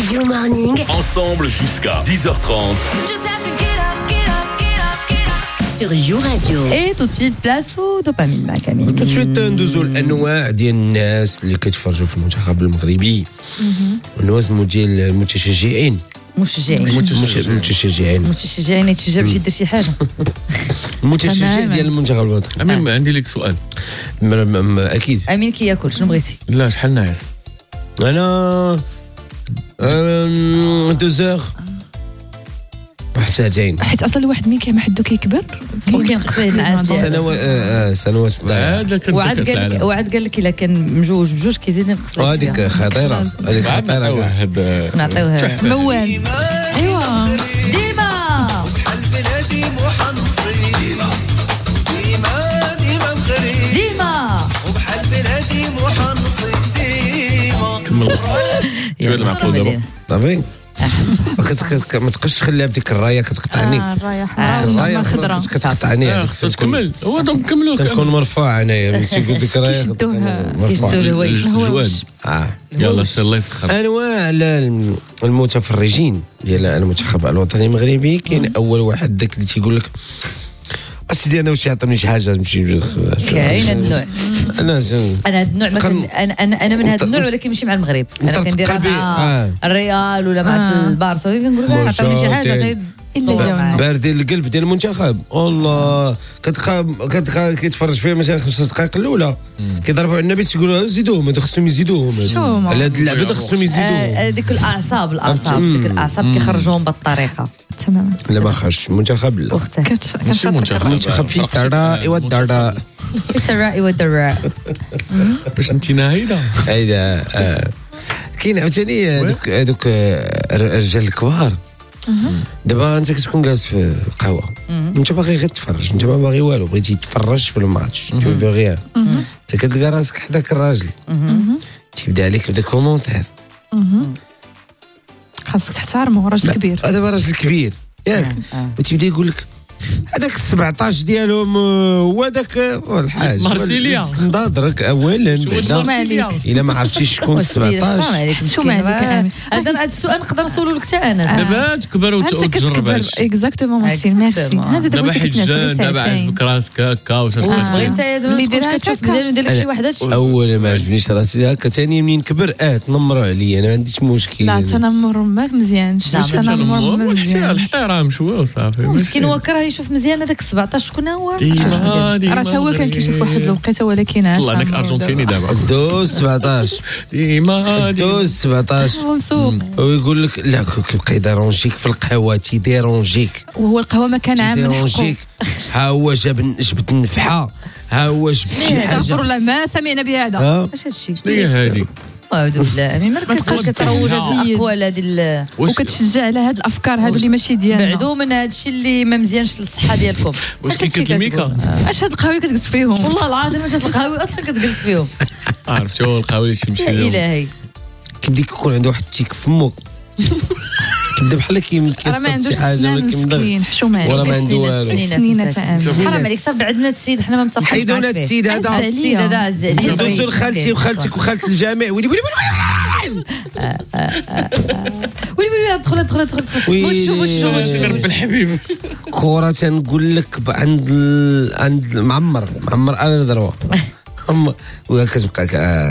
You Morning. Ensemble jusqu'à 10h30. Sur You Radio. Et tout de suite, place au dopamine, ma Camille. tout de suite ندوزو الانواع ديال الناس اللي كيتفرجوا في المنتخب المغربي. الناس ديال المتشجعين متشجعين يتشجع باش يدير شي حاجه. المتشجع ديال المنتخب الوطني. امين عندي لك سؤال. اكيد. امين كياكل شنو بغيتي؟ لا شحال ناعس؟ انا 2 واحد ساعتين. حيت اصلا الواحد مين كيما حدو كيكبر وكينقص ليه النعاس سنوات هذا كان وعاد قال لك الا كان مجوج بجوج كيزيد ينقص ليه. هذيك خطيره نعطيوها موال. ايوا ديما كمل شويه المعقول دابا صافي. ما تبقاش تخليها بديك الرايه كتقطعني. الرايه خضراء كتقطعني. خصك تكمل. هو دونك كملوا. تنكون مرفوع انايا ملي تيقول ديك الرايه كيشدوه الهوايش. يلا الله يسخر. انواع المتفرجين ديال المنتخب الوطني المغربي. كاين اول واحد داك اللي تيقول لك اسيدي انا واش يعطيني شي حاجه نمشي. كاين هذا النوع. انا هذا النوع مثلا انا من هذا النوع ولكن ماشي مع المغرب. انا كنديرها مع الريال ولا مع البارسا كنقول لها عطيني شي حاجه الا باردين القلب ديال المنتخب. والله كتلقى كيتفرج فيه مثلا 5 دقائق الاولى كيضربوا على النبي تيقولوا زيدوهم هذا خصهم يزيدوهم على هاد اللعبه خصهم يزيدوهم. ديك الاعصاب ديك الاعصاب كيخرجوهم بالطريقه تماما. لا ما خرجش المنتخب لا ماشي المنتخب في السراء والضراء. في السراء والضراء. باش انت ناهيده هيدا كاين عاوتاني هذوك الرجال الكبار. دابا انت كتكون جالس في قهوه انت باغي غير تفرج انت ما باغي والو بغيتي تفرج في الماتش تو في غير انت كتلقى راسك حداك الراجل تيبدا عليك بدا كومونتير خاصك تحترمه راجل كبير. هذا راجل كبير ياك وتيبدا يقول لك هذاك 17 ديالهم هو داك الحاج مارسيليا نضرك اولا الا ما عرفتيش شكون 17 شو مالك. هذا السؤال نقدر نسولو لك حتى انا. دابا تكبر وتجرب هادشي. اكزاكتومون ماكسيم ميرسي. هذا دابا حيت جان دابا عجبك راسك هكا واش بغيت انت اللي دير كتشوف مزيان وندير لك شي واحد هادشي. اولا ما عجبنيش راسي هكا. ثاني منين كبر تنمروا عليا انا ما عنديش مشكل. لا تنمر ماك مزيانش. تنمر ماشي الاحترام شويه وصافي. مسكين هو كره يشوف مزيان هذاك 17 شكون هو. راه هو كان كيشوف واحد الوقيته ولكن عاش طلع داك ارجنتيني دابا دوز 17 ديما دوز 17 مسوق. ويقول لك لا كيبقى يديرونجيك في القهوه تيديرونجيك وهو القهوه ما كان عامل تيديرونجيك. ها هو جبت النفحه ها هو جبت شي حاجه. استغفر الله ما سمعنا بهذا. واش هادشي شنو هي هذه؟ اعوذ بالله ما كتبقاش كتروج هاد الاقوال هذه وكتشجع على هاد الافكار هادو اللي ماشي ديالنا. بعدو من هاد الشيء اللي ما مزيانش للصحه ديالكم. واش كيكتب الميكا؟ اش هاد القهوه كتجلس فيهم؟ والله العظيم واش هاد القهوه اصلا كتجلس فيهم. عرفت هو القهوه اللي تمشي يا لهم. الهي كيبدا يكون عنده واحد التيك في فمو كيبدا بحال كيصطاد شي حاجه ولا مسكين حشومه ولا ما عنده والو. سنينه حرام عليك صافي بعد بنات السيد حنا ما متفقين. حيدوا ولاد السيد هذا عز عليا. دوزوا لخالتي وخالتك وخالة الجامع ويلي ويلي ادخل سيدي رب الحبيب. كره تنقول لك عند معمر انا ضربه وكتبقى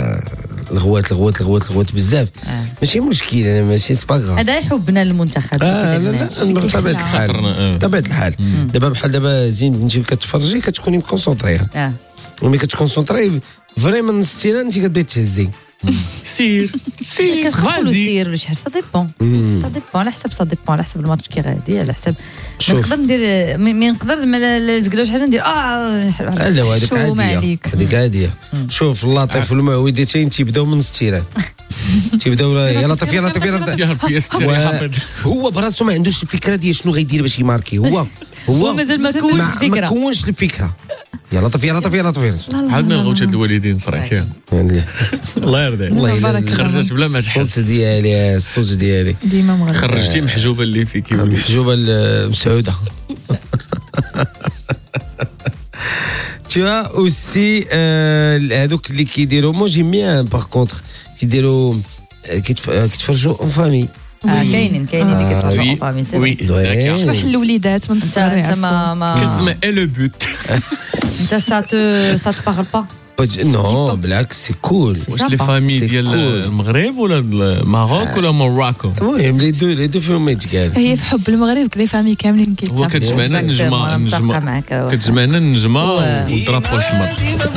الغوات بزاف. ماشي مشكل انا ماشي سباغا. هذا حبنا للمنتخب. لا طبيعة الحال دابا بحال دابا زين بنتي كتفرجي كتكوني مكونسونطري. ملي كتكونسونطري فريمون نستينا انت كتبغي تهزي سير سير ولا شي حاجه. سا ديبون على حسب الماتش كي غادي على حسب. نقدر ندير نقدر ما زقلوش حاجه ندير لا هذيك عاديه. شوف اللطيف والمعودتين تيبداو من الستيران تيبداو يا لطيف هو براسو ما عندوش الفكره ديال شنو غيدير باش يماركي. هو مازال ما كونش الفكره. يا لطيف عندنا الغوشه الوالدين صراحه الله يرضي والله خرجت بلا ما تحس. الصوت ديالي ديما خرجتي محجوبه اللي فيك محجوبه المسعوده. tu vois aussi هذوك اللي كيديروا مو جيم بيان باغ كونطخ كيديروا كيتفرجوا اون فامي كاينين اللي كتفرجوا فامي سي وي صح الوليدات من الصغر انت ما كتسمع لو بوت انت سا تو بارل با نو بالعكس سي كول. واش لي فامي ديال المغرب ولا الماروك ولا موراكو؟ المهم لي دو فيهم ما يتقال. هي في حب المغرب لي فامي كاملين هو كتجمعنا النجمه كتجمعنا النجمه والدرابو الاحمر.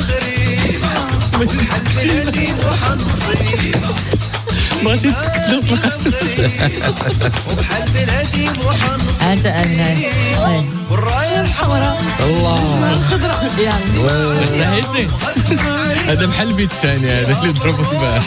بغيتي تسكت فقط انت امين الله الخضراء يلا استحيتي هذا بحال البيت الثاني هذا اللي ضربوا البارح.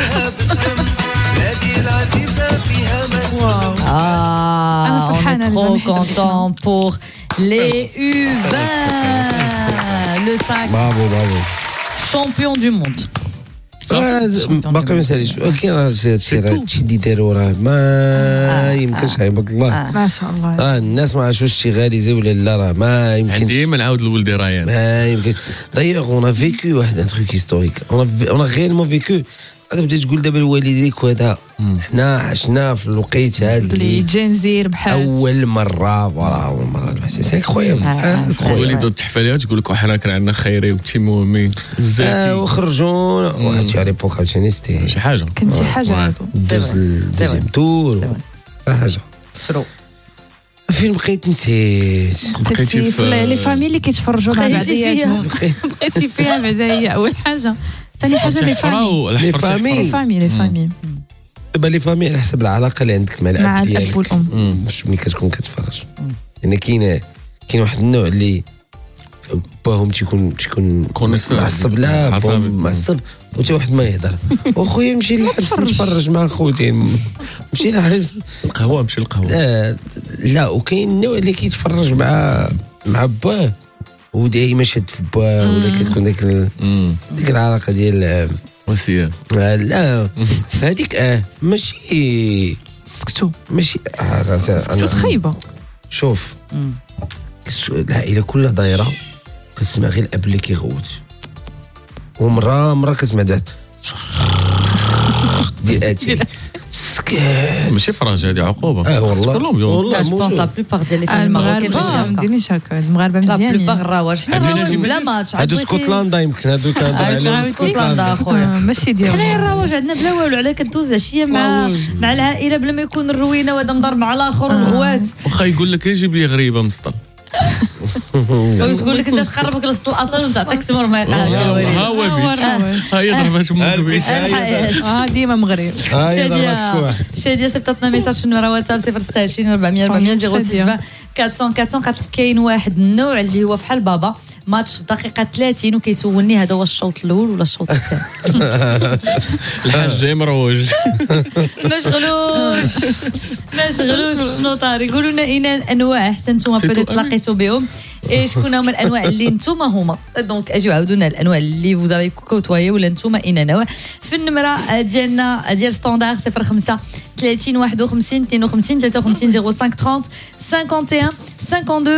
انا فرحانه trop content pour les U20 le 5 برافو champion du monde. باقي ما ساليش كاين هادشي اللي داروا راه ما يمكنش عيبط الله ما شاء الله. راه الناس ما عرفوش شي غاليزي ولا لا راه ما يمكنش. عندي ما نعاود لولدي ريان ما يمكن. دايوغ اون فيكو واحد ان تروك هيستوريك اون غيرمون فيكو. تبدا تقول دابا الوالديك وهذا حنا عشنا في الوقيت هذا اللي جنزير بحال اول مره اول مره سي انكرويابل. وليدو التحفاليه تقول لك حنا كان عندنا خيري وتيمومي بزاف وخرجوا وهادشي على ليبوك عاوتاني ستي شي حاجه كنت شي حاجه هادو دوز الدوزيام تور حاجه شنو فين بقيت نسيت. بقيتي في لي فامي اللي كيتفرجوا مع بعضياتهم بقيتي فيها بعدا هي اول حاجه. ثاني حاجه لي فامي لي فامي دابا لي فامي على حسب العلاقه اللي عندك مع الاب ديالك الاب والام باش ملي كتكون كتفرج. يعني كاين واحد النوع اللي باهم تيكون معصب لا معصب وتا واحد ما يهضر وخويا نمشي للحبس نتفرج مع خوتي نمشي للحبس القهوه لا وكاين النوع اللي كيتفرج مع باه ودايما شاد في باه ولا كتكون ديك العلاقه ديال وسيه لا هذيك ماشي سكتوا ماشي خايبه. شوف العائله كلها دايره كتسمع غير الاب اللي كيغوت ومره كتسمع دات ديال اتي سكات ماشي فراج هذه عقوبه والله جو بونس لا بلوبار ديال لي فامي المغاربه ما ديريش هكا المغاربه مزيانين لا بلوبار الرواج حنا بلا ماتش هادو اسكتلندا يمكن هادو كنهضر اسكتلندا اخويا ماشي ديالنا حنا الرواج عندنا بلا والو على كدوز العشيه مع العائله بلا ما يكون الروينه وهذا مضرب مع الاخر والغوات واخا يقول لك يجيب لي غريبه مسطل وتقول لك انت تخربك لسط الاصل وتعطيك تمر ما ها هو بيت هي ضربات مغربي ديما مغرب. شاديه صيفطتنا ميساج في النمره واتساب 026 400 400 06 400 قالت لك كاين واحد النوع اللي هو فحال بابا ماتش في دقيقه 30 وكيسولني هذا هو الشوط الاول ولا الشوط الثاني. الحاج مروج ما شغلوش شنو طاري. قولوا لنا اين الانواع حتى نتوما بدات تلاقيتوا بهم شكون هما الانواع اللي نتوما هما دونك اجيو عاودوا لنا الانواع اللي فوزافي كوتواي ولا نتوما اين نوع في النمره ديالنا ديال ستاندار 05 30 51 52 53 05 30 51 51 52